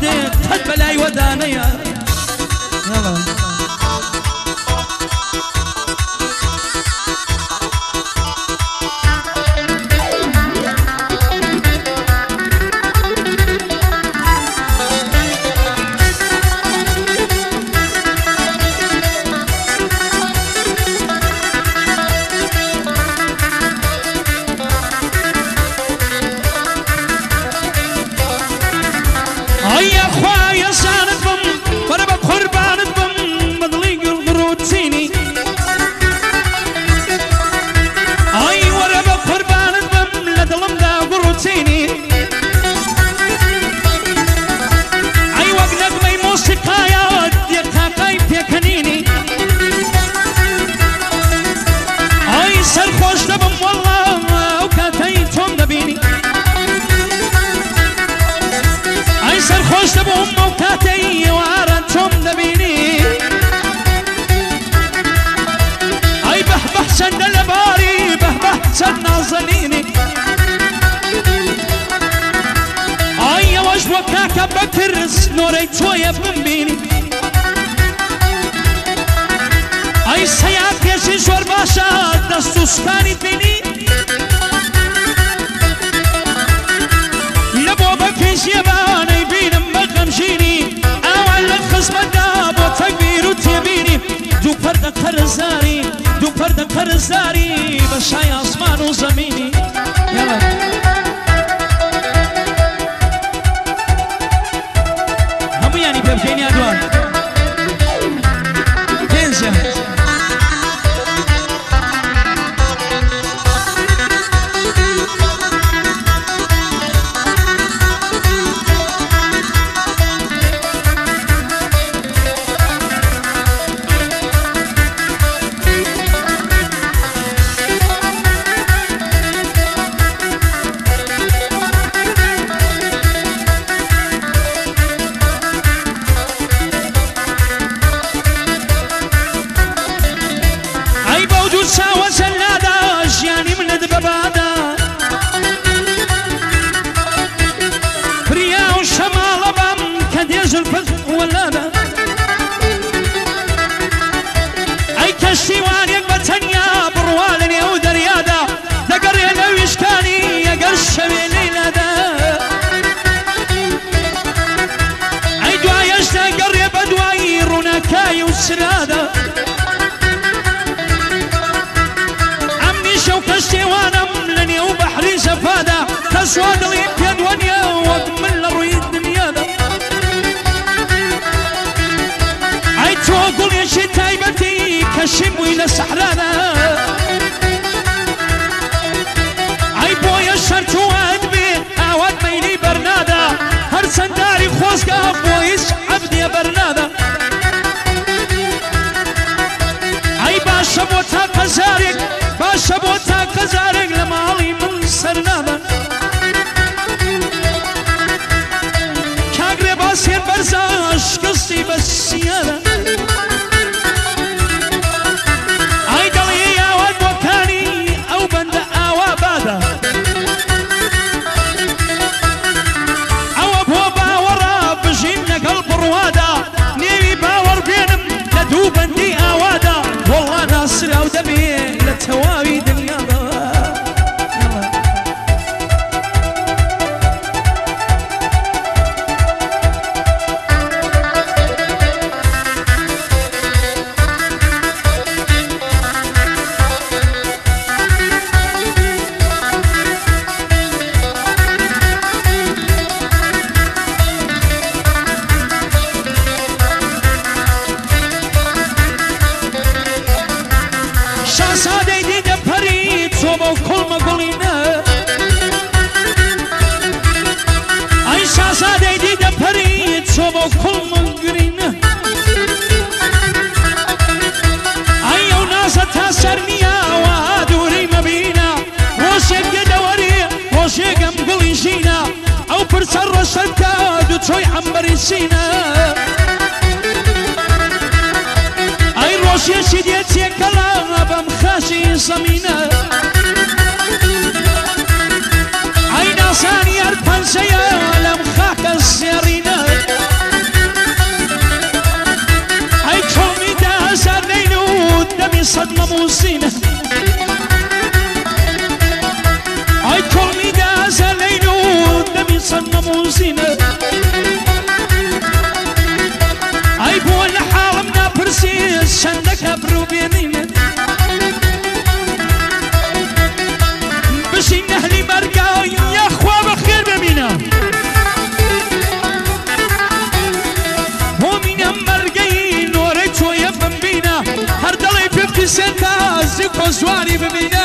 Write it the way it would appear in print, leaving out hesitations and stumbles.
محەممەدێ قەت بەلای وەدانەیە بكرس نوري تويا بمبيني اي سياق يشي شور باشا دستو سكاني بيني لبو بكيش يباني بينم بغمشيني اول الخصم الداب وتكبير وتيبيني دو فرد خرزاري دو فرد خرزاري بشاي اسمان وزميني يلا بيبجيني أدوان تنزل سرادة عمي شوكشتي وانا ملني وبحري زفادة كسواد لي في دنيا واكمل روي الدنيا ده عيد توقل يا شي تايبتي كشم ويلا سحرانا عيب بويا الشرط واد بي اواد ميلي برنادا هر سنداري خوزقا بويس عبدي برنادا باشا بوتا قزارك باشا بوتا قزارك لمالي من سرنادا كاقري باسير برزاش قصتي بالسيادة عيدلي يا واد وكاني او بند اوا بادا او ابو باورا بجينا قلب روادا نيوي باور بينم لدو بندي اوادا والله ناصر او دمي للتواوي دنيا سر سكاد وتوي عمري سينا اي روش يا سيدي تيكلا بمخاشي زمينا اي ناساني الفنسية لمخاك السيرينا جواني ببینە